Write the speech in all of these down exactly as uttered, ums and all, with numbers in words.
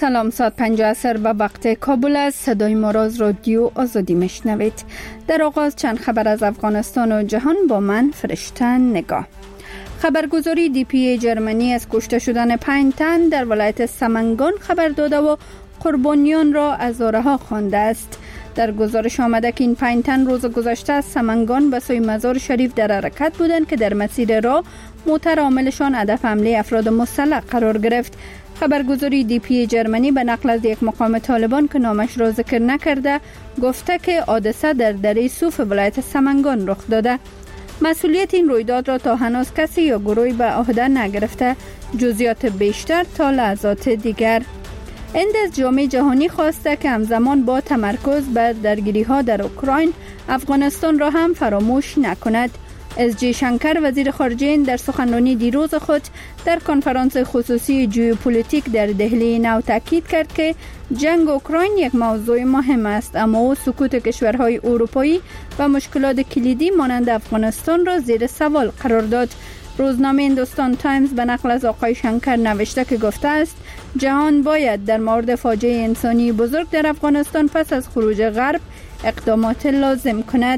سلام، ساعت پنج عصر به وقت کابل است. صدای ما را از رادیو آزادی میشنوید. در آغاز چند خبر از افغانستان و جهان با من فرشته نگاه. خبرگزاری دی پی ای جرمنی از کشته شدن پنج تن در ولایت سمنگان خبر داده و قربانیان را هزارها خوانده است. در گزارش آمده که این پنج تن روز گذشته از سمنگان به سوی مزار شریف در حرکت بودند که در مسیر راه موتر عاملشان هدف حمله افراد مسلح قرار گرفت. خبرگزاری دی پی ای جرمنی به نقل از یک مقام طالبان که نامش را ذکر نکرده گفته که حادثه در دره صوف ولایت سمنگان رخ داده. مسئولیت این رویداد را تا هنوز کسی یا گروهی به عهده نگرفته. جزئیات بیشتر تا لحظات دیگر. هند از جامعه جهانی خواسته که همزمان با تمرکز بر درگیری ها در اوکراین افغانستان را هم فراموش نکند. اس جی شنکر وزیر خارجه هند در سخنرانی دیروز خود در کنفرانس خصوصی ژئوپلیتیک در دهلی نو تاکید کرد که جنگ اوکراین یک موضوع مهم است، اما او سکوت کشورهای اروپایی و مشکلات کلیدی مانند افغانستان را زیر سوال قرار داد. روزنامه هندوستان تایمز به نقل از آقای شنکر نوشته که گفته است جهان باید در مورد فاجعه انسانی بزرگ در افغانستان پس از خروج غرب اقدامات لازم کند.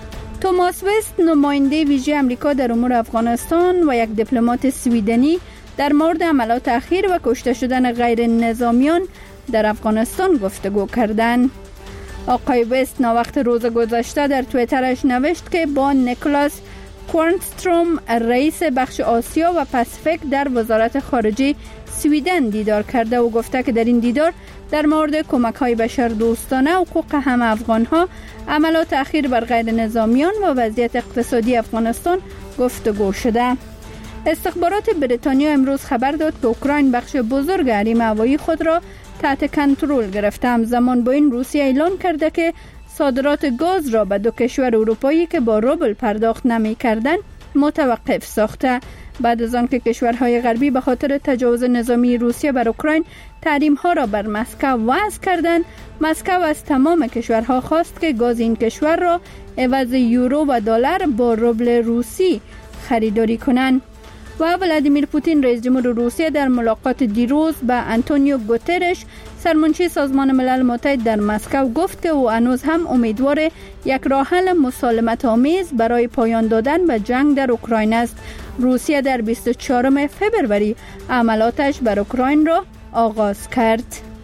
توماس وست نماینده ویژه امریکا در امور افغانستان و یک دیپلمات سویدنی در مورد عملیات اخیر و کشته شدن غیر نظامیان در افغانستان گفتگو کردند. آقای وست ناوقت روز گذشته در توییترش نوشت که با نیکولاس کوارنستروم رئیس بخش آسیا و پاسیفیک در وزارت خارجه سویدن دیدار کرده و گفته که در این دیدار در مورد کمک‌های بشردوستانه و حقوق همه افغان‌ها، عملیات اخیر بر غیر نظامیان و وضعیت اقتصادی افغانستان گفتگو شده. استخبارات بریتانیا امروز خبر داد که اوکراین بخش بزرگ حریم هوایی خود را تحت کنترل گرفته. همزمان با این روسیه اعلان کرده که صادرات گاز را به دو کشور اروپایی که با روبل پرداخت نمی‌کردند متوقف ساخته. بعد از آنکه کشورهای غربی به خاطر تجاوز نظامی روسیه بر اوکراین تحریم‌ها را بر مسکو وضع کردند، مسکو از تمام کشورها خواست که گاز این کشور را عوض یورو و دلار با روبل روسی خریداری کنند. و ولادیمیر پوتین رئیس جمهور روسیه در ملاقات دیروز با آنتونیو گوترش سرمنشی سازمان ملل متحد در مسکو گفت که او هنوز هم امیدوار یک راه حل مسالمت آمیز برای پایان دادن به جنگ در اوکراین است. روسیه در بیست و چهارم فوریه عملاتش بر اوکراین را آغاز کرد.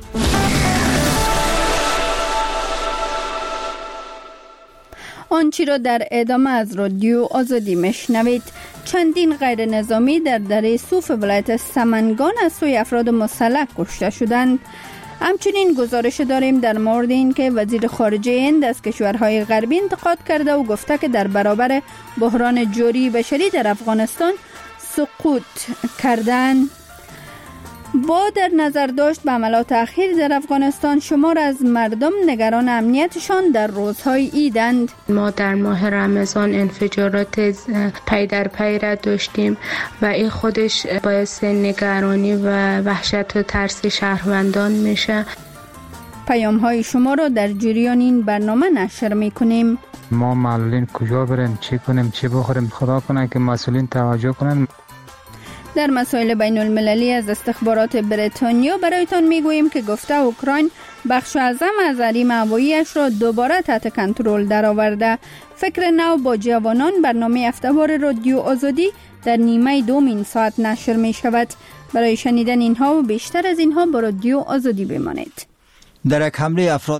آنچه را در ادامه از رادیو آزادی میشنوید. چندین غیر نظامی در دره صوف ولایت سمنگان از سوی افراد مسلح کشته شدند. همچنین گزارش داریم در مورد این که وزیر خارجه هند از کشورهای غربی انتقاد کرده و گفته که در برابر بحران جوری بشری در افغانستان سقوط کردند. با در نظر داشت به عملیات اخیر در افغانستان شمار از مردم نگران امنیتشان در روزهای عیدند. ما در ماه رمضان انفجارات پی در پی را داشتیم و این خودش باعث نگرانی و وحشت و ترس شهروندان میشه. پیام های شما را در جریان این برنامه نشر میکنیم. ما معلولین کجا بریم، چی کنیم، چی بخوریم، خدا کنه که مسئولین توجه کنن. در مسائل بین المللی از استخبارات بریتانیا برایتان میگوییم که گفته اوکراین بخش اعظم از حریم هوایی‌اش را دوباره تحت کنترل درآورده. فکر نو با جوانان برنامه هفته‌وار رادیو آزادی در نیمه دوم این ساعت نشر می شود. برای شنیدن اینها و بیشتر از اینها با رادیو آزادی بمانید. در یک حمله افراد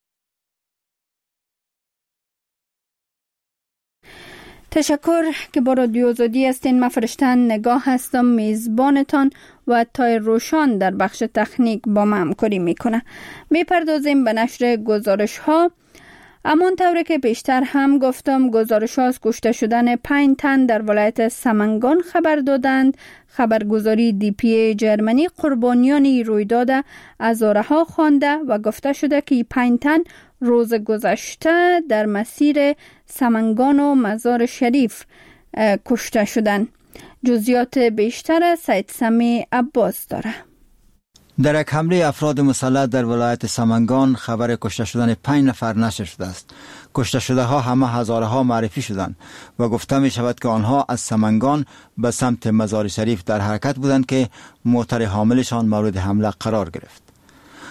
تشکر که با رادیو آزادی هستین. من فرشته نگاه هستم، میزبانتان و تای روشان در بخش تکنیک با ما همکاری میکنه. میپردازیم به نشر گزارش ها. امان طوری که پیشتر هم گفتم گزارش ها از کشته شدن پنج تن در ولایت سمنگان خبر دادند. خبرگزاری دی پی ای جرمنی قربانیان رویداد هزارها خوانده و گفته شده که پنج تن روز گذشته در مسیر سمنگان و مزار شریف کشته شدند. جزئیات بیشتر از سید سمی عباس داره. در یک حمله افراد مسلح در ولایت سمنگان خبر کشته شدن پنج نفر نشر شده است. کشته شده ها همه هزارها معرفی شدند و گفته می شود که آنها از سمنگان به سمت مزار شریف در حرکت بودند که موتر حاملشان مورد حمله قرار گرفت.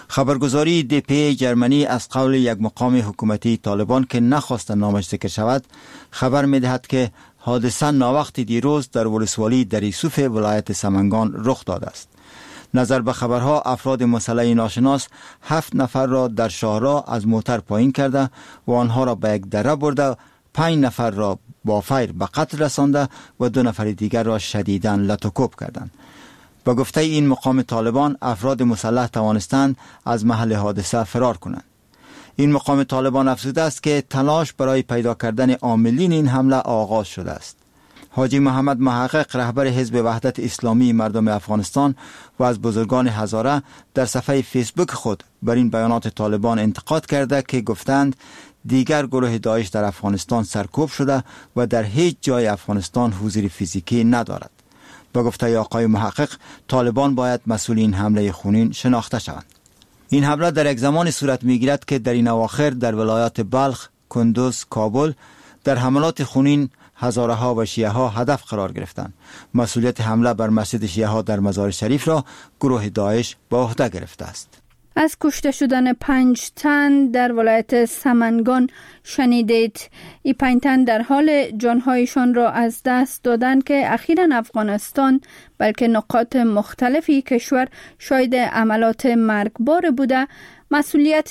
خبرگزاری دی پی جرمنی از قول یک مقام حکومتی طالبان که نخواست نامش ذکر شود خبر می‌دهد که حادثه ناوقت دیروز در ولسوالی دریسوف ولایت سمنگان رخ داده است. نظر به خبرها افراد مسلح ناشناس هفت نفر را در شاهراه از موتر پایین کرده و آنها را به یک دره برده، پنج نفر را با فیر به قتل رسانده و دو نفر دیگر را شدیداً لط و کوب کردند. با گفته این مقام طالبان افراد مسلح توانستند از محل حادثه فرار کنند. این مقام طالبان افزوده است که تلاش برای پیدا کردن عاملین این حمله آغاز شده است. حاجی محمد محقق رهبر حزب وحدت اسلامی مردم افغانستان و از بزرگان هزاره در صفحه فیسبوک خود بر این بیانات طالبان انتقاد کرده که گفتند دیگر گروه داعش در افغانستان سرکوب شده و در هیچ جای افغانستان حضور فیزیکی ندارد. با گفته آقای محقق طالبان باید مسئول این حمله خونین شناخته شوند. این حمله در یک زمان صورت میگیرد که در این اواخر در ولایات بلخ، کندوز، کابل در حملات خونین هزاره ها و شیعه ها هدف قرار گرفتند. مسئولیت حمله بر مسجد شیعه ها در مزار شریف را گروه داعش به عهده گرفته است. از کشته شدن پنج تن در ولایت سمنگان شنیدید. این پنج تن در حال جانهایشان را از دست دادند که اخیراً افغانستان بلکه نقاط مختلفی کشور شاهد عملات مرگبار بوده. مسئولیت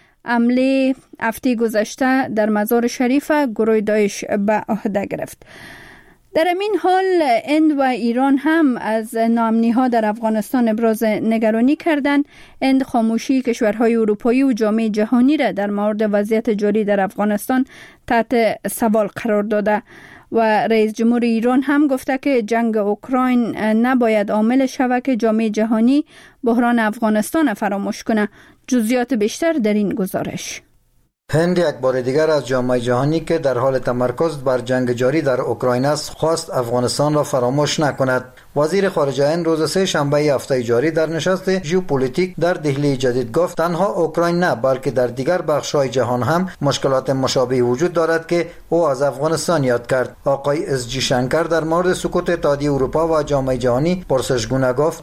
حمله هفته گذشته در مزار شریف گروه داعش به عهده گرفت. در این حال هند و ایران هم از ناامنی ها در افغانستان ابراز نگرانی کردند. هند خاموشی کشورهای اروپایی و جامعه جهانی را در مورد وضعیت جاری در افغانستان تحت سوال قرار داده و رئیس جمهور ایران هم گفته که جنگ اوکراین نباید عامل شود که جامعه جهانی بحران افغانستان فراموش کنه. جزئیات بیشتر در این گزارش. هند یک بار دیگر از جامعه جهانی که در حال تمرکز بر جنگ جاری در اوکراین است خواست افغانستان را فراموش نکند. وزیر خارجه هند روز سه شنبه هفته جاری در نشست ژئوپلیتیک در دهلی جدید گفت تنها اوکراین نه بلکه در دیگر بخش‌های جهان هم مشکلات مشابهی وجود دارد که او از افغانستان یاد کرد. آقای اس جی شنکر در مورد سکوت اتحادیه اروپا و جامعه جهانی پرسشگونه گفت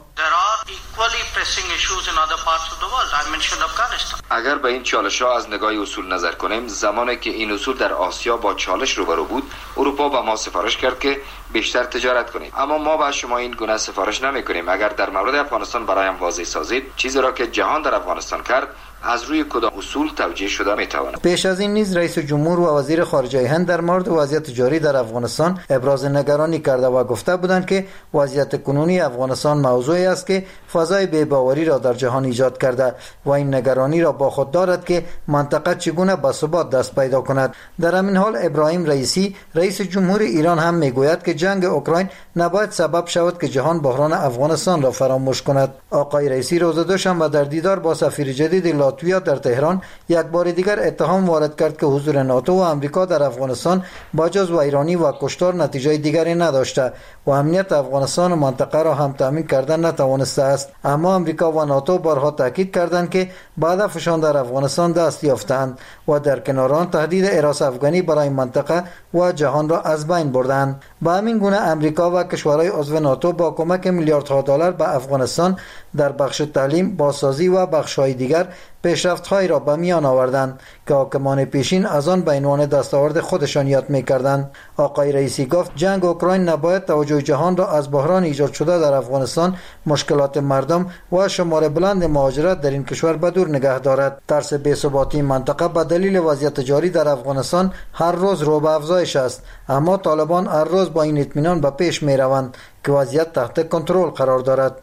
اگر به این چالش ها از نگاه اصول نظر کنیم، زمانی که این اصول در آسیا با چالش روبرو بود اروپا به ما سفارش کرد که بیشتر تجارت کنیم، اما ما به شما این گونه سفارش نمی کنیم. اگر در مورد افغانستان برایم واضح سازید چیزی را که جهان در افغانستان کرد از روی کدام اصول توجیه شده میتواند. پیش از این نیز رئیس جمهور و وزیر خارجه هند در مورد وضعیت جاری در افغانستان ابراز نگرانی کرده و گفته بودند که وضعیت کنونی افغانستان موضوعی است که فضای بی‌باوری را در جهان ایجاد کرده و این نگرانی را با خود دارد که منطقه چگونه به ثبات دست پیدا کند. در همین حال ابراهیم رئیسی رئیس جمهور ایران هم میگوید که جنگ اوکراین نباید سبب شود که جهان بحران افغانستان را فراموش کند. آقای رئیسی روز دوشنبه در دیدار با سفیر جدید لاتویا در تهران یک بار دیگر اتهام وارد کرد که حضور ناتو و آمریکا در افغانستان با جزو ایرانی و کشتار نتیجه دیگری نداشته و امنیت افغانستان و منطقه را هم تامین کردن نتوانسته است. اما آمریکا و ناتو بارها تاکید کردند که به هدفشان در افغانستان دست یافتند و در کنار آن تهدید حراس افغانی برای منطقه و جهان را از بین بردند. به همین گونه آمریکا و کشورهای عضو ناتو با کمک میلیاردها دلار به افغانستان در بخش تعلیم، بازسازی و بخش‌های دیگر پیشرفت‌هایی را به میان آوردند که حاکمان پیشین از آن به عنوان دستاورد خودشان یاد می‌کردند. آقای رئیسی گفت جنگ اوکراین نباید توجه جهان را از بحران ایجاد شده در افغانستان، مشکلات مردم و شمار بلند مهاجرت در این کشور به دور نگه دارد. ترس بی‌ثباتی منطقه به دلیل وضعیت جاری در افغانستان هر روز رو به افزایش است، اما طالبان هر روز با این اطمینان به پیش می‌روند که وضعیت تحت کنترل قرار دارد.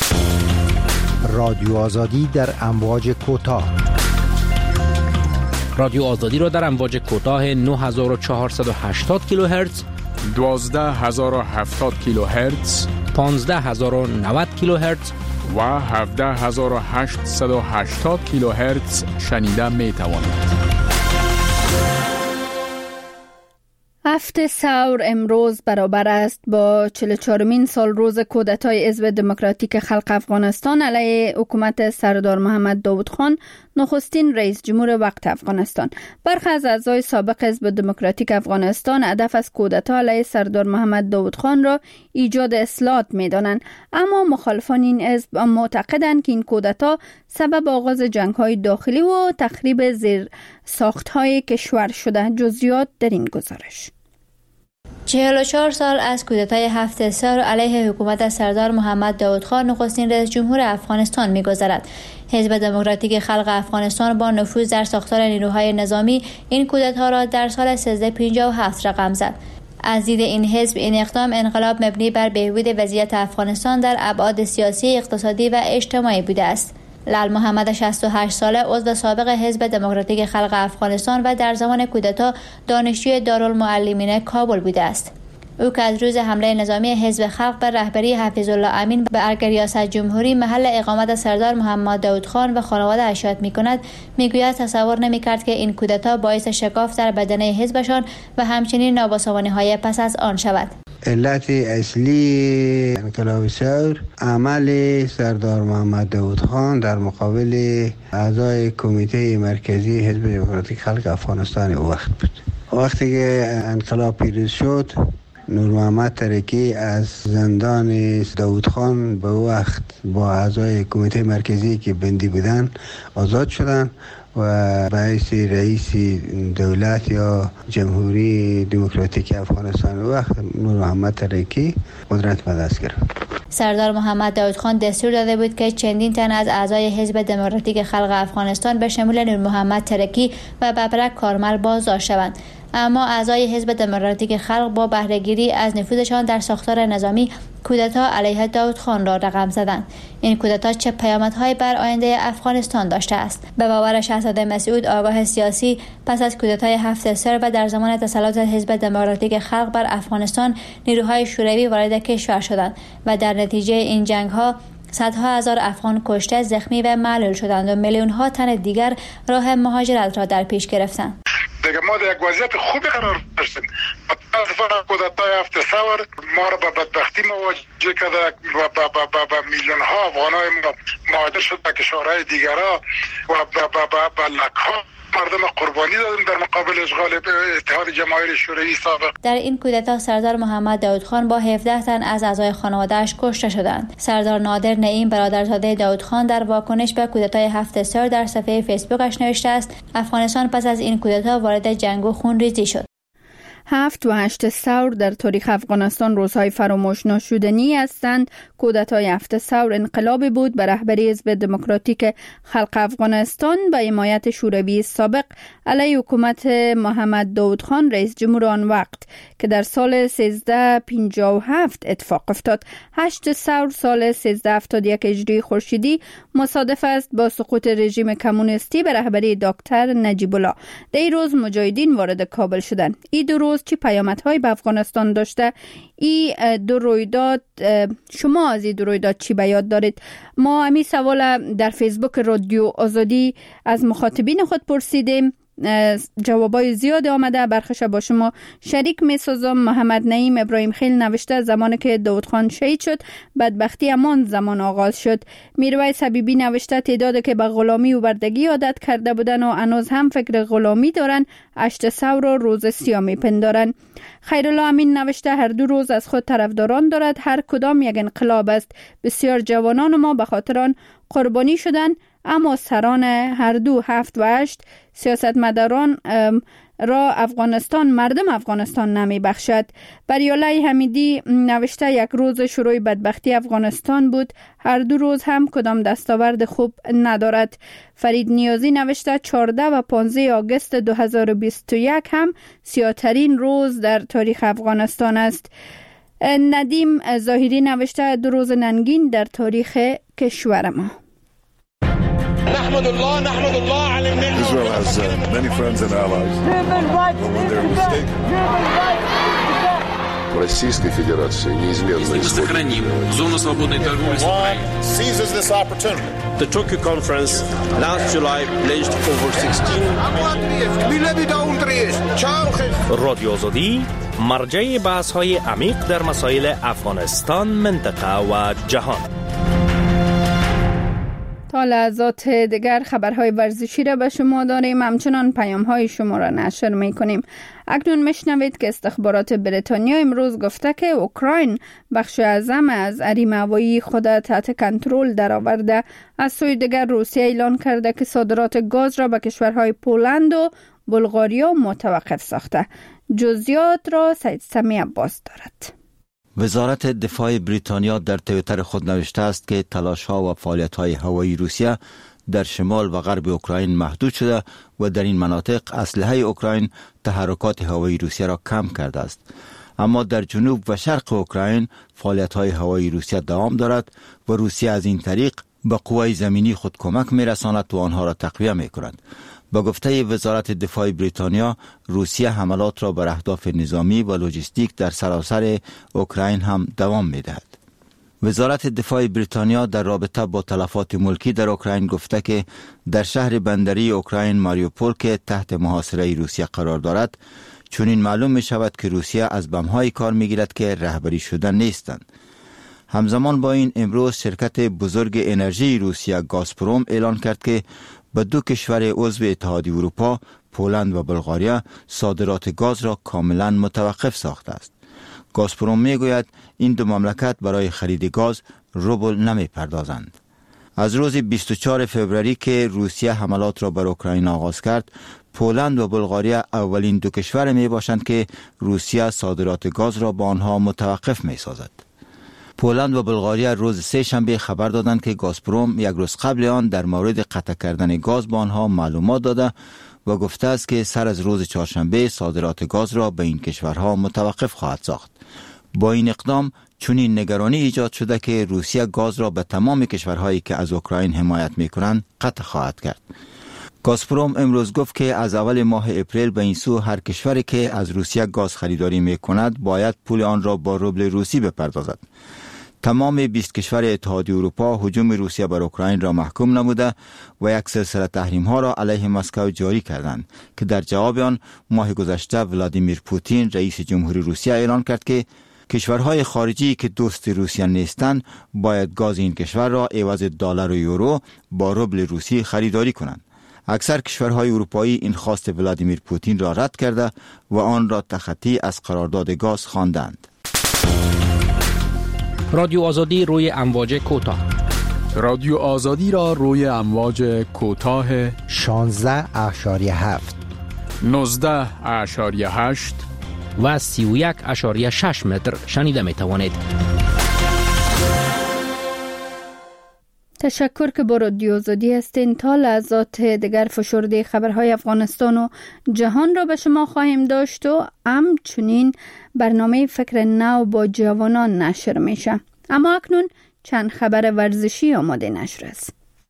رادیو آزادی در امواج کوتاه. رادیو آزادی را در امواج کوتاه نه هزار و چهارصد و هشتاد کیلوهرتز، دوازده هزار و هفتاد کیلوهرتز، پانزده هزار و نود کیلوهرتز و هفده هزار و هشتصد و هشتاد کیلوهرتز شنیده می توانید. هفت ثور امروز برابر است با چهل و چهارمین سال روز کودتای حزب دموکراتیک خلق افغانستان علیه حکومت سردار محمد داود خان نخستین رئیس جمهور وقت افغانستان. برخی از اعضای سابق حزب دموکراتیک افغانستان هدف از کودتا علیه سردار محمد داود خان را ایجاد اصلاحات می‌دانند، اما مخالفان این حزب معتقدند که این کودتا سبب آغاز جنگ‌های داخلی و تخریب زیر ساخت‌های کشور شده. جزئیات در این گزارش. چهل و چهار سال از کودتای هفت سر علیه حکومت سردار محمد داود خان نخستین رئیس جمهور افغانستان می‌گذرد. حزب دموکراتیک خلق افغانستان با نفوذ در ساختار نیروهای نظامی این کودتا را در سال سیزده پنجاه و هفت رقم زد. از دید این حزب این اقدام انقلاب مبنی بر بهبود وضعیت افغانستان در ابعاد سیاسی، اقتصادی و اجتماعی بوده است. لال محمد شصت و هشت ساله عضو سابق حزب دموکراتیک خلق افغانستان و در زمان کودتا دانشجوی دارالمعلمین کابل بوده است. او که از روز حمله نظامی حزب خلق بر رهبری حفیظ الله امین به ارگ ریاست جمهوری محل اقامت سردار محمد داود خان و خانواده اش یاد می‌کند، میگوید تصور نمی‌کرد که این کودتا باعث شکاف در بدنه حزبشان و همچنین نابسامانی‌های پس از آن شود. علت اصلی انقلاب ثور عمل سردار محمد داود خان در مقابل اعضای کمیته مرکزی حزب دموکراتیک خلق افغانستان او وقت بود. وقتی که انقلاب پیروز شد، نور محمد ترکی از زندان داود خان به وقت با اعضای کمیته مرکزی که بندی بودن آزاد شدند و به حیث رئیس دولت یا جمهوری دموکراتیک افغانستان وقت نور محمد ترکی قدرت به دست گرفت. سردار محمد داود خان دستور داده بود که چندین تن از اعضای حزب دموکراتیک خلق افغانستان به شمول نور محمد ترکی و ببرک کارمل بازداشت شوند، اما اعضای حزب دموکراتیک خلق با بهره‌گیری از نفوذشان در ساختار نظامی کودتا علیه داود خان را رقم زدند. این کودتا چه پیامدهایی بر آینده افغانستان داشته است؟ به باور شهزاده مسعود، آگاه سیاسی، پس از کودتای هفت سر و در زمان تسلط حزب دموکراتیک خلق بر افغانستان، نیروهای شوروی وارد کشور شدند و در نتیجه این جنگ‌ها صدها هزار افغان کشته، زخمی و معلول شدند و میلیون‌ها تن دیگر راه مهاجرت را در پیش گرفتند. دیگه ما در یک وضعیت خوبی قرار داشتیم. متاسفانه کودتای هفت سور ما را به بدبختی مواجه کرده و میلیون ها افغانای ما مهاجر شد به کشورهای دیگرها و به لک‌ها مردم قربانی دادیم در مقابل اشغال اتحاد جماهیر شوروی سابق. در این کودتا سردار محمد داود خان با هفده تن از اعضای خانواده‌اش کشته شدند. سردار نادر نعیم، برادرزاده داود خان، در واکنش به کودتای هفت سر در صفحه فیسبوکش نوشته است: افغانستان پس از این کودتا وارد جنگ و خونریزی شد. هفت و هشت ثور در تاریخ افغانستان روزهای فراموش ناشدنی هستند. کودتای هفت ثور انقلابی بود به رهبری حزب دموکراتیک خلق افغانستان به حمایت شوروی سابق علیه حکومت محمد داود خان رئیس جمهور آن وقت که در سال سیزده پنجاه و هفت اتفاق افتاد. هشت ثور سال سیزده هفتاد و یک هجری خورشیدی مصادف است با سقوط رژیم کمونیستی به رهبری دکتر نجیب الله. در این روز مجاهدین وارد کابل شدند. این دو روز چه پیامدهایی به افغانستان داشته؟ این دو رویداد، شما از این دو رویداد چی به یاد دارید؟ ما همین سوال در فیسبوک رادیو آزادی از مخاطبین خود پرسیدیم. جوابای زیاد آمده، برخش با شما شریک می سازم. محمد نعیم ابراهیم خیل نوشته زمانی که داود خان شهید شد بدبختی همان زمان آغاز شد. میرویس حبیبی نوشته تعدادی که به غلامی و بردگی عادت کرده بودن و هنوز هم فکر غلامی دارن هشت ثور را روز سیاه میپندارن. خیرالله امین نوشته هر دو روز از خود طرفداران دارد، هر کدام یک انقلاب است. بسیار جوانان ما به خاطر آن قربانی شدن، اما سران هر دو هفت و هشت سیاستمداران را افغانستان مردم افغانستان نمی بخشد. بریالای حمیدی نوشته یک روز شروع بدبختی افغانستان بود، هر دو روز هم کدام دستاورد خوب ندارد. فرید نیازی نوشته چهارده و پانزده آگوست دو هزار و بیست و یک هم سیاه‌ترین روز در تاریخ افغانستان است. ندیم ظاهری نوشته دو روز ننگین در تاریخ کشور ما. نحمد الله نحمد الله على النعمة. Israel has uh, many friends and allies. But when they're mistaken. Российской Федерации неизменно сохраним зону свободной торговли с Украиной. Seizes this opportunity. The Tokyo conference last July pledged over sixteen. رادیو آزادی مرجع بحث‌های عمیق در مسائل افغانستان، منطقه و جهان. تا لحظات دیگر خبرهای ورزشی را به شما داریم، همچنان پیام‌های شما را نشر می‌کنیم. اکنون میشنوید که استخبارات بریتانیا امروز گفته که اوکراین بخش اعظم از حریم هوایی خود تحت کنترل درآورده. از سوی دیگر روسیه اعلان کرده که صادرات گاز را به کشورهای پولند و بلغاریا متوقف ساخته. جزئیات را سید سمی عباس دارد. وزارت دفاع بریتانیا در توییتر خود نوشته است که تلاش‌ها و فعالیت‌های هوایی روسیه در شمال و غرب اوکراین محدود شده و در این مناطق اسلحه اوکراین تحرکات هوایی روسیه را کم کرده است. اما در جنوب و شرق اوکراین فعالیت‌های هوایی روسیه دوام دارد و روسیه از این طریق به قوای زمینی خود کمک می‌رساند و آنها را تقویه می‌کند. با گفته وزارت دفاع بریتانیا، روسیه حملات را بر اهداف نظامی و لوجستیک در سراسر اوکراین هم دوام می‌دهد. وزارت دفاع بریتانیا در رابطه با تلفات ملکی در اوکراین گفته که در شهر بندری اوکراین ماریوپول که تحت محاصره روسیه قرار دارد، چنین معلوم می شود که روسیه از بم‌های کار می‌گیرد که رهبری شده نیستند. همزمان با این امروز شرکت بزرگ انرژی روسیه گازپروم اعلان کرد که به دو کشور عضو اتحادیه اروپا، پولند و بلغاریا صادرات گاز را کاملا متوقف ساخته است. گازپروم میگوید این دو مملکت برای خرید گاز روبل نمی پردازند. از روز بیست و چهارم فوریه که روسیه حملات را بر اوکراین آغاز کرد، پولند و بلغاریا اولین دو کشور می باشند که روسیه صادرات گاز را با آنها متوقف می سازد. پولند و بلغاریا روز سه شنبه خبر دادند که گازپروم یک روز قبل آن در مورد قطع کردن گاز با آنها معلومات داده و گفته است که سر از روز چهارشنبه صادرات گاز را به این کشورها متوقف خواهد ساخت. با این اقدام چنین نگرانی ایجاد شده که روسیه گاز را به تمام کشورهایی که از اوکراین حمایت می‌کنند قطع خواهد کرد. گازپروم امروز گفت که از اول ماه اپریل به این سو هر کشوری که از روسیه گاز خریداری می‌کند باید پول آن را با روبل روسی بپردازد. تمام بیست کشور اتحادیه اروپا هجوم روسیه بر اوکراین را محکوم نموده و یک سلسله تحریم‌ها را علیه مسکو جاری کردند که در جواب آن ماه گذشته ولادیمیر پوتین رئیس جمهوری روسیه اعلان کرد که کشورهای خارجی که دوست روسیه نیستند باید گاز این کشور را عوض دلار و یورو با روبل روسی خریداری کنند. اکثر کشورهای اروپایی این خواست ولادیمیر پوتین را رد کرده و آن را تخطی از قرارداد گاز خواندند. رادیو آزادی روی امواج کوتاه. رادیو آزادی را روی امواج کوتاه شانزده اشاریه هفت، نوزده اشاریه هشت و سی و یک اشاریه شش متر شنیده می توانید. تشکر که با رادیو آزادی هستین. تا لحظات دیگر فشرده خبرهای افغانستان و جهان را به شما خواهیم داشت و همچنین برنامه فکر نو با جوانان نشر میشه. اما اکنون چند خبر ورزشی آماده نشر است.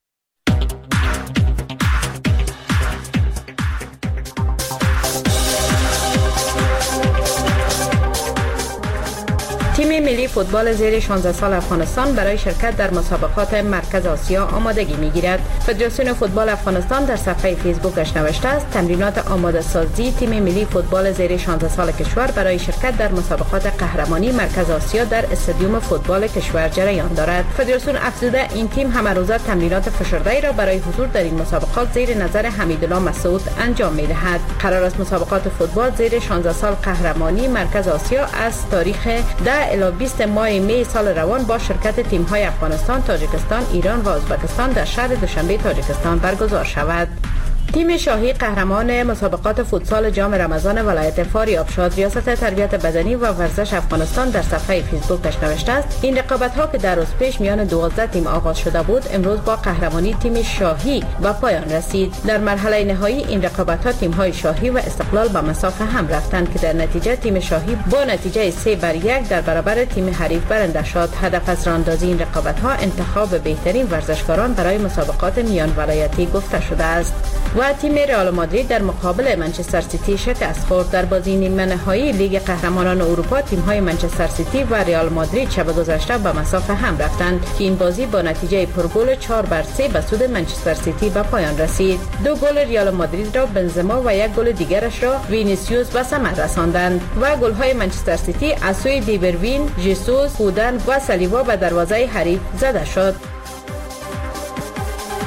تیم ملی فوتبال زیر شانزده سال افغانستان برای شرکت در مسابقات مرکز آسیا آمادگی می‌گیرد. فدراسیون فوتبال افغانستان در صفحه فیسبوکش نوشته است تمرینات آماده سازی تیم ملی فوتبال زیر شانزده سال کشور برای شرکت در مسابقات قهرمانی مرکز آسیا در استادیوم فوتبال کشور جریان دارد. فدراسیون افزوده این تیم همه روزه تمرینات فشرده‌ای را برای حضور در این مسابقات زیر نظر حمیدالله مسعود انجام می‌دهد. قرار است مسابقات فوتبال زیر شانزده سال قهرمانی مرکز آسیا از تاریخ ده الی بیست ماه می سال روان با شرکت تیم‌های افغانستان، تاجیکستان، ایران و ازبکستان در شهر دوشنبه تاجیکستان برگزار شود. تیم شاهی قهرمان مسابقات فوتسال جام رمضان ولایت فاریاب شد. ریاست تربیت بدنی و ورزش افغانستان در صفحه فیسبوکش نوشته است این رقابت‌ها که در روز پیش میان دوازده تیم آغاز شده بود امروز با قهرمانی تیم شاهی به پایان رسید. در مرحله نهایی این رقابت‌ها تیم‌های شاهی و استقلال به مسافه هم رفتند که در نتیجه تیم شاهی با نتیجه سه بر یک در برابر تیم حریف برنده شد. هدف از راه‌اندازی این رقابت‌ها انتخاب بهترین ورزشکاران برای مسابقات میان ولایتی گفته شده است. و تیم رئال مادرید در مقابل منچستر سیتی شکست خورد. در بازی نیمه نهایی لیگ قهرمانان اروپا تیم‌های منچستر سیتی و رئال مادرید شب گذشته به مسافه هم رفتند که این بازی با نتیجه پرگل چهار بر سه به سود منچستر سیتی به پایان رسید. دو گل رئال مادرید را بنزما و یک گل دیگرش را وینیسیوس به ثمر رساندند و گل‌های منچستر سیتی از سوی دیبروین، ژیسوس، فودن و سالیبا به دروازه حریف زده شد.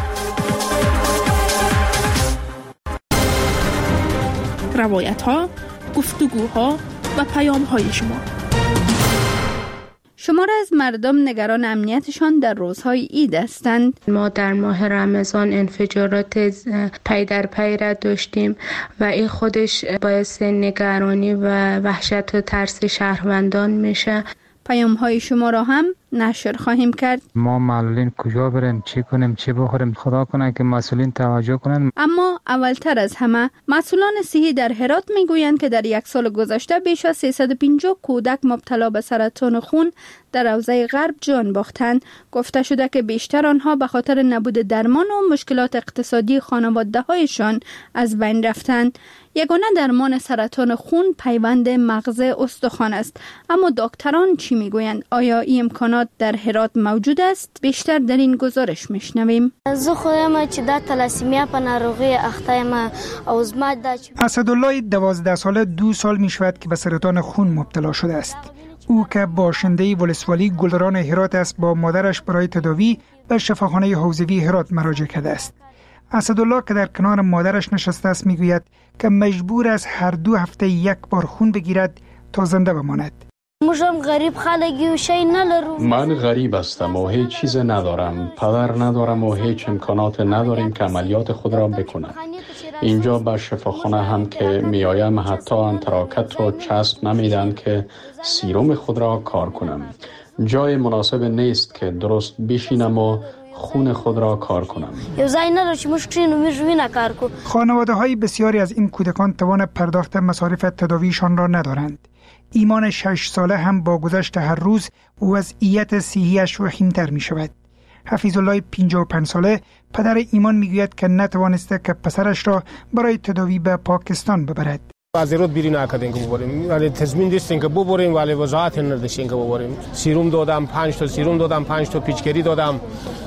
روایت‌ها، گفتگوها و پیام‌های شما. شمار از مردم نگران امنیتشان در روزهای عید هستند. ما در ماه رمضان انفجارات پی در پی را داشتیم و این خودش باعث نگرانی و وحشت و ترس شهروندان میشه. پیام های شما را هم نشر خواهیم کرد. ما معلولین کجا بریم، چی کنیم، چی بخوریم، خدا کنه که مسئولین توجه کنند. اما اولتر از همه مسئولان صحی در هرات میگویند که در یک سال گذشته بیش از سیصد و پنجاه کودک مبتلا به سرطان خون در حوزه غرب جان باختند. گفته شده که بیشتر آنها به خاطر نبود درمان و مشکلات اقتصادی خانواده هایشان از بین رفتند. یگانه درمان سرطان خون پیوند مغز استخوان است. اما دکتران چی میگویند؟ آیا این امکانات در هرات موجود است؟ بیشتر در این گزارش میشنویم. زه خودم چې د تلاسیمیا په ناروغي اخته یم او زما د اسدالله دوازده ساله دو سال می شود که به سرطان خون مبتلا شده است. او که باشنده ولسوالی گلران هرات است با مادرش برای تداوی به شفاخانه حوزوی هرات مراجعه کرده است. اسدالله که در کنار مادرش نشسته است میگوید که مجبور است هر دو هفته یک بار خون بگیرد تا زنده بماند. من غریب هستم و هیچ چیز ندارم. پدر ندارم و هیچ امکانات نداریم که عملیات خود را بکنم. اینجا به شفاخانه هم که می آیم حتی انتراکت و چسب نمیدن که سیروم خود را کار کنم. جای مناسب نیست که درست بشینم و خون خود را کار کنم. خانواده های بسیاری از این کودکان توان پرداخت مصارف تداویشان را ندارند. ایمان شش ساله هم با گذشت هر روز وضعیت صحیحش وخیم‌تر می شود. حفیظ الله پنجاه و پنج ساله پدر ایمان می گوید که نتوانسته که پسرش را برای تداوی به پاکستان ببرد. از ایراد بیرون نکردیم که ببریم، ولی تضمین داشتیم که ببریم ولی وضاحت نداشتیم که ببریم. سیروم دادم، پنج تا سیروم دادم، پنج تا پیچکری دادم.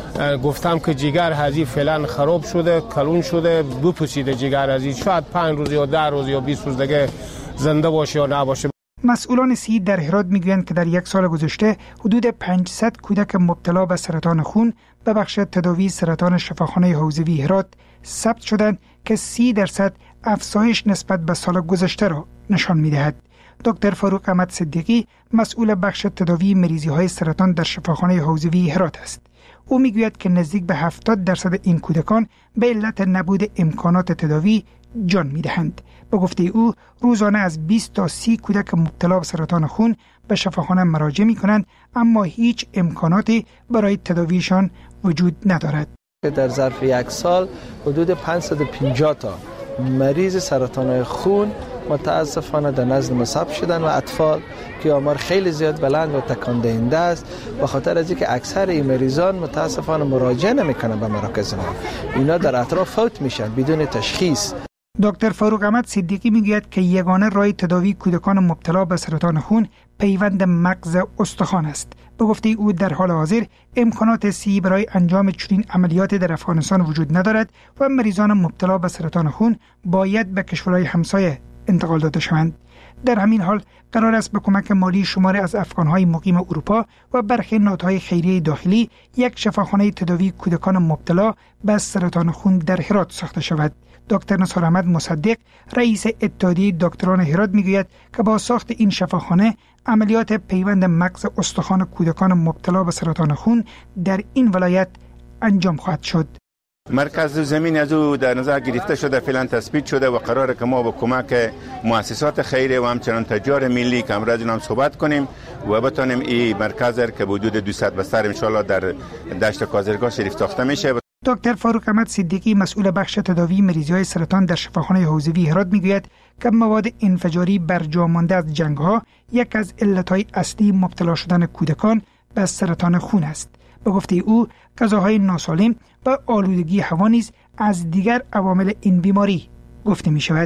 گفتم که جگر هزی فعلا خراب شده، کلون شده، بپوسیده جگر هزی، شاید پنج روز یا ده روز یا بیست روز دیگه زنده باشه یا نباشه. مسئولان صحی در هرات میگویند که در یک سال گذشته حدود پانصد کودک مبتلا به سرطان خون به بخش تداوی سرطان شفاخانه حوزوی هرات ثبت شدند که سی درصد افزایش نسبت به سال گذشته را نشان میدهد. دکتر فاروق احمد صدیقی مسئول بخش تداوی مریضی های سرطان در شفاخانه حوزوی هرات است. او میگوید که نزدیک به هفتاد درصد این کودکان به علت نبود امکانات تداوی جان میدهند. به گفته او روزانه از بیست تا سی کودک مبتلا به سرطان خون به شفاخانه مراجعه می کنند، اما هیچ امکاناتی برای تداویشان وجود ندارد. در ظرف یک سال حدود پانصد و پنجاه تا مریض سرطان خون متاسفانه در نزد ما ثبت شدن و اطفال که آمار خیلی زیاد بلند و تکان دهنده است، به خاطر از اینکه اکثر این مریضان متاسفانه مراجعه نمیکنن به مراکز ما. اینا در اطراف فوت میشن بدون تشخیص. دکتر فاروق احمد صدیقی میگوید که یگانه راه تداوی کودکان مبتلا به سرطان خون پیوند مغز استخوان است. به گفته او در حال حاضر امکانات صحی برای انجام چنین عملیات در افغانستان وجود ندارد و مریضان مبتلا به سرطان خون باید به کشورهای همسایه انتقال داده شوند. در همین حال قرار است به کمک مالی شماری از افغانهای مقیم اروپا و برخی نهادهای خیریه داخلی یک شفاخانه تداوی کودکان مبتلا به سرطان خون در هرات ساخته شود. دکتر نصار احمد مصدق رئیس اتحادیه دکتران هرات میگوید که با ساخت این شفاخانه عملیات پیوند مغز استخوان کودکان مبتلا به سرطان خون در این ولایت انجام خواهد شد. مرکز زمین از او در نظر گرفته شده، فعلا تثبیت شده و قراره که ما با کمک مؤسسات خیریه و همچنان تجار ملی که امروز هم صحبت کنیم و بتونیم این مرکز که حدود دویست بستر ان شاء الله در دشت کازرگاه شریف ساخته میشه. دکتر فاروق احمد صدیقی مسئول بخش تداوی مریضی‌های سرطان در شفاخانه حوزوی هرات میگوید که مواد انفجاری برجا مانده از جنگ‌ها یک از علت‌های اصلی مبتلا شدن کودکان به سرطان خون است. به گفته او غذاهای ناسالم و آلودگی هوا نیز از دیگر عوامل این بیماری گفته می شود.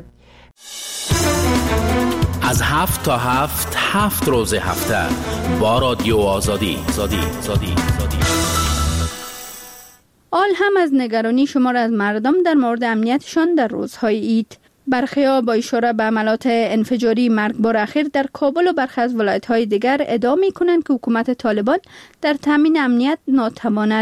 از هفت تا هفت هفت روز هفته با رادیو آزادی زادی زادی زادی. آل هم از نگرانی شمار از مردم در مورد امنیتشان در روزهای عید. برخی‌ها با اشاره به عملات انفجاری مرگبار اخیر در کابل و برخی از ولایت‌های دیگر ادعا می‌کنند که حکومت طالبان در تامین امنیت ناتوان است.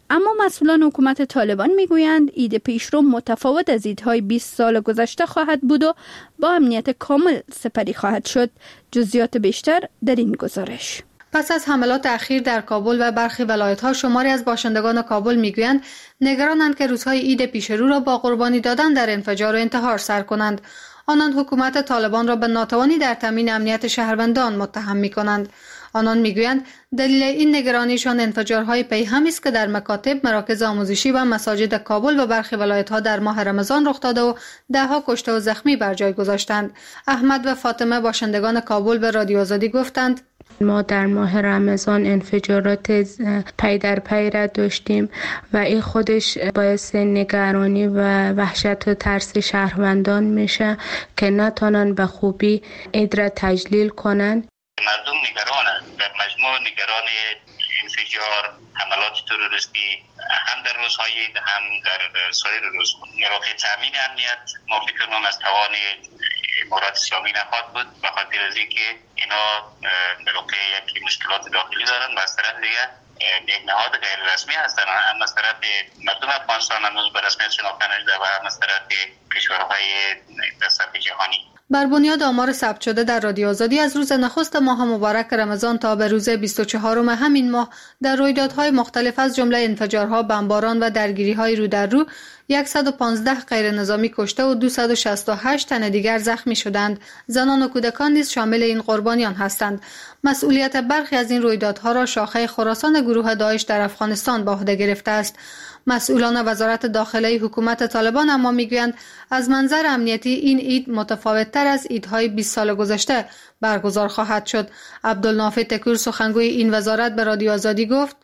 اما مسئولان حکومت طالبان میگویند عید پیشرو متفاوت از عیدهای بیست سال گذشته خواهد بود و با امنیت کامل سپری خواهد شد. جزئیات بیشتر در این گزارش. پس از حملات اخیر در کابل و برخی ولایت‌ها، شماری از باشندگان کابل میگویند نگرانند که روزهای عید پیشرو را با قربانی دادن در انفجار و انتحار سر کنند. آنان حکومت طالبان را به ناتوانی در تامین امنیت شهروندان متهم می‌کنند. آنان میگویند دلیل این نگرانیشان انفجارهای پیهمی است که در مکاتب، مراکز آموزشی و مساجد کابل و برخی ولایت‌ها در ماه رمضان رخ داده و ده‌ها کشته و زخمی بر جای گذاشتند. احمد و فاطمه باشندگان کابل به رادیو آزادی گفتند ما در ماه رمضان انفجارات پی در پی را داشتیم و این خودش باعث نگرانی و وحشت و ترس شهروندان میشه که نتونن به خوبی عید را تجلیل کنند. مردم نگرانند، در مجموع نگران انفجار، حملات تروریستی هم در روزهای عید هم در سایر روزها. برای تامین امنیت ما فکر کنم از توان امارات اسلامی نخواهد بود، به خاطر از اینکه اینا در واقع یک مشکلات داخلی دارن و از طرف دیگه یک نهاد غیر رسمی هستن، هم از طرف مردم افغانستان هنوز به رسمیت شناخته نشده و هم از طرف کشورهای در سطح جهانی. بر بنیاد آمار ثبت شده در رادیو آزادی از روز نخست ماه مبارک رمضان تا به روز بیست و چهارم همین ماه در رویدادهای مختلف از جمله انفجارها، بمباران و درگیری‌های رو در رو صد و پانزده غیر نظامی کشته و دویست و شصت و هشت تن دیگر زخمی شدند. زنان و کودکان نیز شامل این قربانیان هستند. مسئولیت برخی از این رویدادها را شاخه خراسان گروه داعش در افغانستان به عهده گرفته است. مسئولان وزارت داخلی حکومت طالبان اما میگویند از منظر امنیتی این عید متفاوت‌تر از عیدهای بیست سال گذشته برگزار خواهد شد. عبدالنافع تکور سخنگوی این وزارت به رادیو آزادی گفت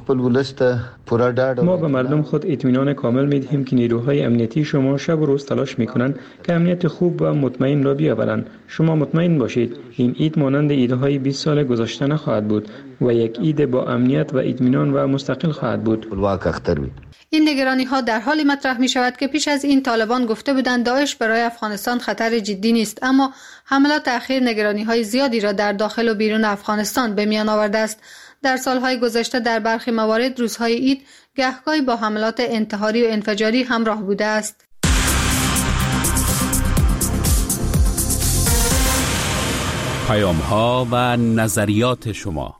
ما به مردم خود اطمینان کامل میدهیم که نیروهای امنیتی شما شب و روز تلاش میکنند که امنیت خوب و مطمئن را بیاورند. شما مطمئن باشید این عید مانند عیدهای بیست سال گذشته نخواهد بود و یک عید با امنیت و اطمینان و مستقل خواهد بود. این نگرانی ها در حالی مطرح می شود که پیش از این طالبان گفته بودند داعش برای افغانستان خطر جدی نیست، اما حملات اخیر نگرانی های زیادی را در داخل و بیرون افغانستان به میان آورده است. در سالهای گذشته در برخی موارد روزهای عید گهگاهی با حملات انتحاری و انفجاری همراه بوده است. پیام ها و نظریات شما.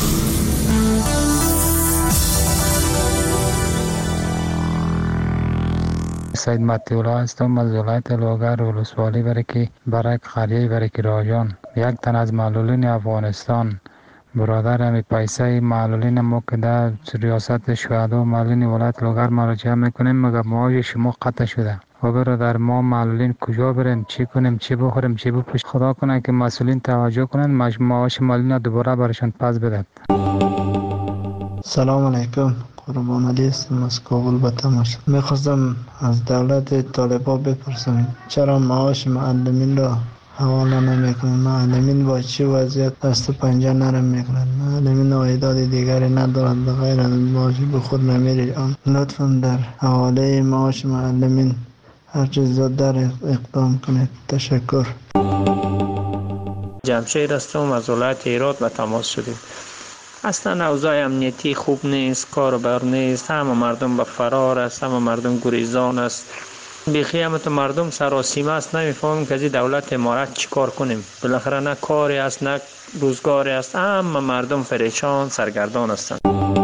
سید متیولا هستم از ولایت لوگر ولسوالی برکی برک قریه برکی راجان. یک تن از معلولین افغانستان برادر همی پیسه معلولین ما که در ریاست شهدا و معلولین ولایت لوگر مراجعه میکنیم مگر معاش شما قطع شده و برادر ما معلولین کجا بریم، چی کنیم، چی بخوریم، چی بپوشیم. خدا کنه که مسئولین توجه کنن معاش معلولین دوباره برشان پس بدهد. سلام علیکم، قربان علی هستم از کابل به تماس. میخواستم از دولت طالبان بپرسم چرا معاش معلمین را حواله نمیکنن؟ معلمین با چه وضعیت دست و پنجه نرم میکنن؟ معلمین عایدات دیگری ندارند غیر از معاش به خود نمیره. لطفا در حواله معاش معلمین هر چیز زودتر اقدام کنید. تشکر. جمشید هستم از ولایت هرات به تماس شدیم. اصلا اوضاع امنیتی خوب نیست، کار بر نیست، همه مردم به فرار است، همه مردم گریزان است. بیخی همه تو مردم سراسیمه است، نمیفهمیم که از دولت امارت چی کار کنیم. بالاخره نه کاری است نه روزگاری است، همه مردم پریشان سرگردان هستند.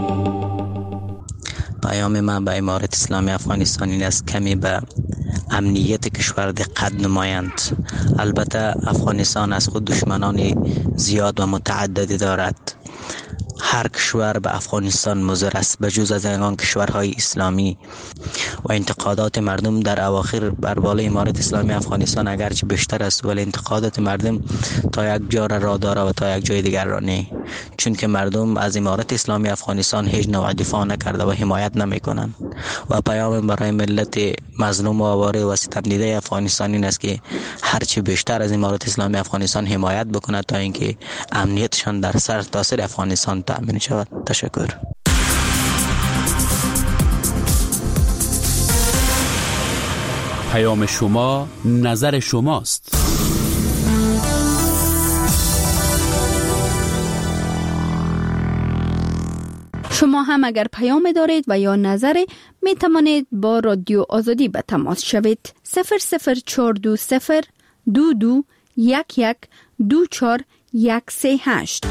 پیام من به امارت اسلامی افغانستان این است کمی به امنیت کشور دقت نمایند. البته افغانستان از خود دشمنان زیاد و متعددی دارد. هر کشور به افغانستان مضر است بجز از آن کشورهای اسلامی و انتقادات مردم در اواخر بر بالای امارت اسلامی افغانستان اگرچه بیشتر است ولی انتقادات مردم تا یک جا را داره و تا یک جای دیگر را نه، چون که مردم از امارت اسلامی افغانستان هیچ نوع دفاع نکرده و حمایت نمیکنند. و پیام برای ملت مظلوم و آواره و ستم دیده افغانستان این است که هرچه بیشتر از امارت اسلامی افغانستان حمایت بکند تا اینکه امنیتشان در سر تاثیر افغانستان تأمین شود. تشکر. پیام شما نظر شماست. شما هم اگر پیام دارید و یا نظری می توانید با رادیو آزادی به تماس شوید. صفر صفر چهار دو صفر دو دو یک یک دو چهار یک سه هشت.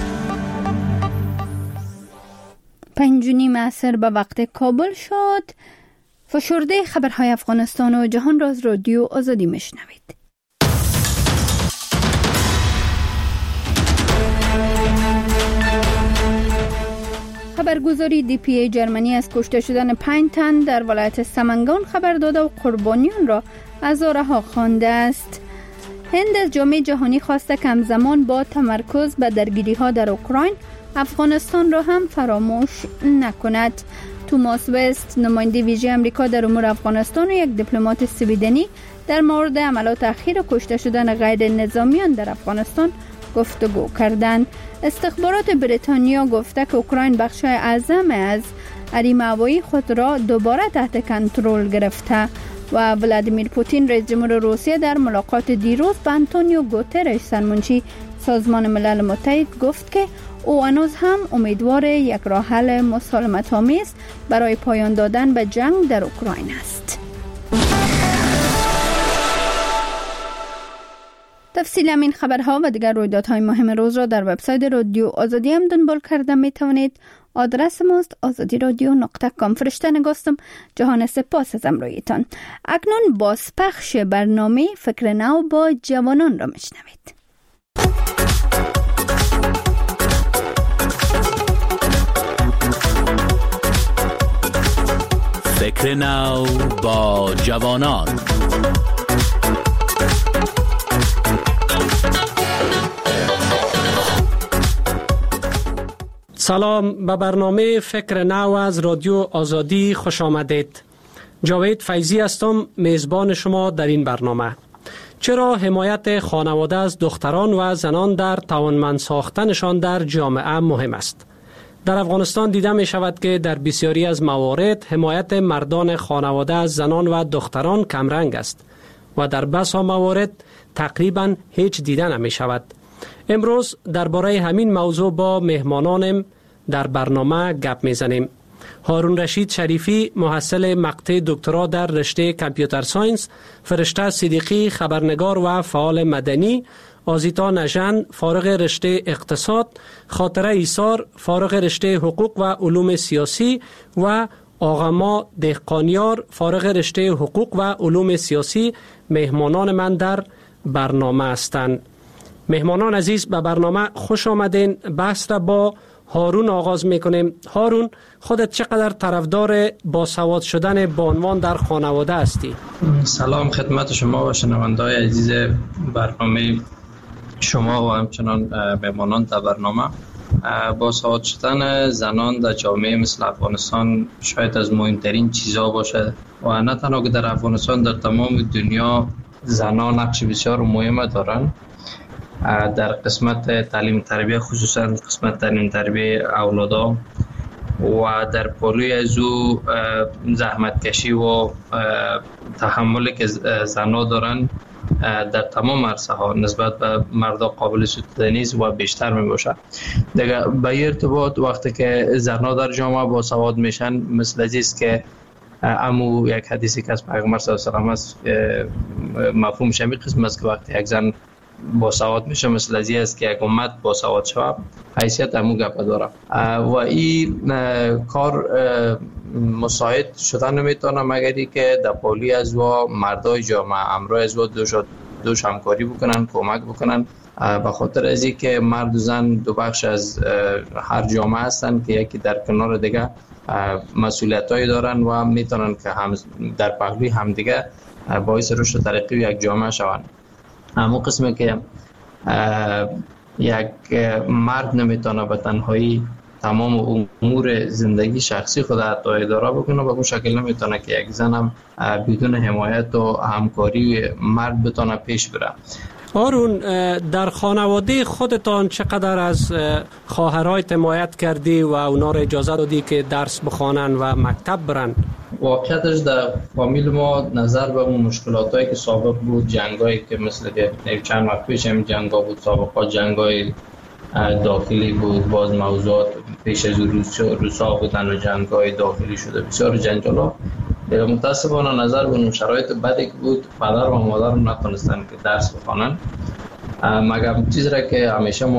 پنج و نیم عصر به وقت کابل شد. فشرده خبرهای افغانستان و جهان را از رادیو آزادی میشنوید. خبرگزاری دی پی ای جرمنی از کشته شدن پنج تن در ولایت سمنگان خبر داده و قربانیان را عزارها خوانده است. هند از جامعه جهانی خواسته که همزمان با تمرکز به درگیری ها در اوکراین افغانستان را هم فراموش نکند. توماس وست، نماینده ویژه امریکا در امور افغانستان و یک دیپلمات سویدنی در مورد عملیات اخیر کشته شدن غیر نظامیان در افغانستان گفتگو کردند. استخبارات بریتانیا گفته که اوکراین بخش اعظم از حریم هوایی خود را دوباره تحت کنترل گرفته و ولادیمیر پوتین رئیس جمهور روسیه در ملاقات دیروز با آنتونیو گوترش سرمنشی سازمان ملل متحد گفت که او هنوز هم امیدوار یک راه حل مسالمت‌آمیز برای پایان دادن به جنگ در اوکراین است. تفصیل همین خبرها و دیگر رویدادهای مهم روز را در وبسایت رادیو آزادی هم دنبال کرده می توانید. آدرس ماست آزادی رادیو نقطه کام. فرشته نگاستم. جهان سپاس از امرویتان. اکنون بازپخش برنامه فکر نو با جوانان را میشنوید. فکر نو با جوانان. سلام، به برنامه فکر نو از رادیو آزادی خوش آمدید. جاوید فیضی هستم، میزبان شما در این برنامه. چرا حمایت خانواده از دختران و زنان در توانمند ساختنشان در جامعه مهم است؟ در افغانستان دیده می شود که در بسیاری از موارد حمایت مردان خانواده از زنان و دختران کمرنگ است و در بسا موارد تقریبا هیچ دیده نمی شود. امروز درباره همین موضوع با مهمانانم در برنامه گپ میزنیم. هارون رشید شریفی، محصل مقطع دکترا در رشته کامپیوتر ساینس، فرشته صدیقی، خبرنگار و فعال مدنی، آزیتا نژند، فارغ رشته اقتصاد، خاطره ایسار، فارغ رشته حقوق و علوم سیاسی و آقاما دهقانیار، فارغ رشته حقوق و علوم سیاسی مهمانان من در برنامه هستند. مهمانان عزیز، به برنامه خوش آمدین. بحث را با هارون آغاز میکنیم. هارون، خودت چقدر طرفدار باسواد شدن بانوان در خانواده هستی؟ سلام خدمت شما و شنونده‌های عزیز برنامه شما و همچنان مهمانان در برنامه. باسواد شدن زنان در جامعه مثل افغانستان شاید از مهمترین چیزها باشه و نه تنها که در افغانستان، در تمام دنیا زنان نقش بسیار مهم دارند در قسمت تعلیم تربیه، خصوصا قسمت تعلیم تربیه اولادا و در پالوی از او زحمت کشی و تحملی که زنها دارن در تمام عرصه ها نسبت به مردا قابل ستودنی و بیشتر می باشه. دیگه به ارتباط وقتی که زنها در جامعه با سواد میشن، مثل است که امو یک حدیثی که از پیغمبر صلی الله علیه و آله است، مفهوم شمی قسم است که وقتی یک زن با سواد میشه مثل ازی است که یک امت با سواد شود، حیثیت همون گپ داره و این کار مساعد شدن نمیتونه مگری که در پالی از و مردای جامعه امرای از و دوش, دوش همکاری بکنن، کمک بکنن، به خاطر از این که مرد و زن دو بخش از هر جامعه هستن که یکی در کنار دیگه مسئولیت هایی دارن و میتونن که هم در پهلوی همدیگه باعث رشد و ترقی یک جامعه شوند. همون قسمه که یک مرد نمیتونه به تنهایی تمام امور زندگی شخصی خود حتی اداره بکنه، به اون شکل نمیتونه که یک زن هم بدون حمایت و همکاری مرد بتونه پیش بره. هارون، در خانواده خودتان چقدر از خواهرای حمایت کردی و اونا را اجازه دادی که درس بخوانن و مکتب برن؟ واقعیتش در فامیل ما نظر به اون مشکلاتایی که سابق بود، جنگایی که مثل که چند وقت پیش هم جنگا بود، سابقا جنگای داخلی بود، باز موضوعات پیش از روسا بودن و جنگ‌های داخلی شده، بسیار جنجالا. متاسفانه نظر به شرایط بدی بود، پدر و مادر نتونستن که درس بخوانن، مگر چیزی را که همیشه ما